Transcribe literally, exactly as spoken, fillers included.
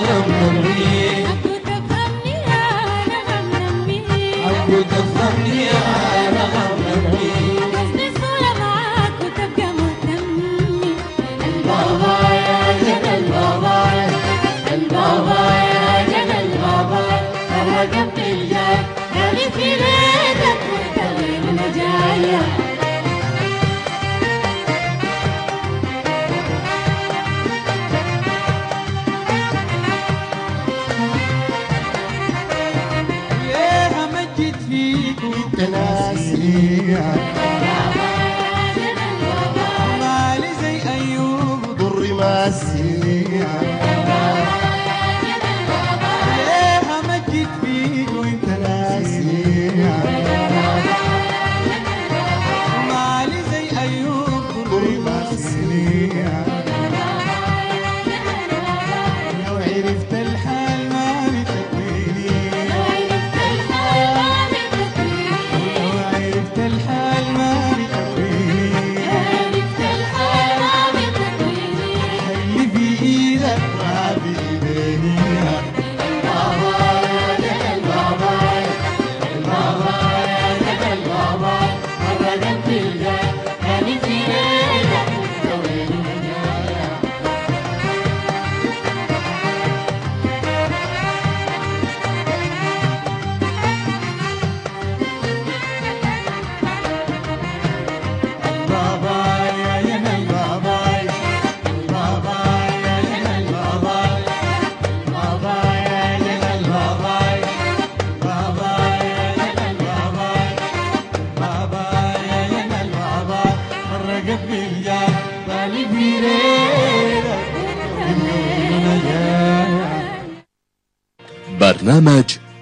غمغمي أبو تفهمني أنا غمغمي قصدي صورة معاك وتبقى مهتمي البابا يا جنى البابا البابا يا جنى البابا الرقم الجاي قالي في ليلك وانت وين انا جاية ليه امجد فيك وانت ناسي مالي زي ايوب ضري ماسي ليه امجد فيك وانت ناسي مالي زي ايوب ضري ماسي لو عرفت الحال ما بتكويني لو عرفت الحال ما بتكويني لو عرفت الحال ما بتكويني لو عرفت الحال ما بتكويني اللي في ايدك ما بايديني البابا يا جنى البابا البابا يا جنى البابا الرقم في الجاي قالي في ليلك وانت وين انا جاية البابا يا جنى البابا البابا يا جنى البابا البابا يا جنى البابا بابا يا جنى البابا بابا يا جنى البابا الرقم في الجاي بالي في ليلك وانت وين انا جاية. برنامج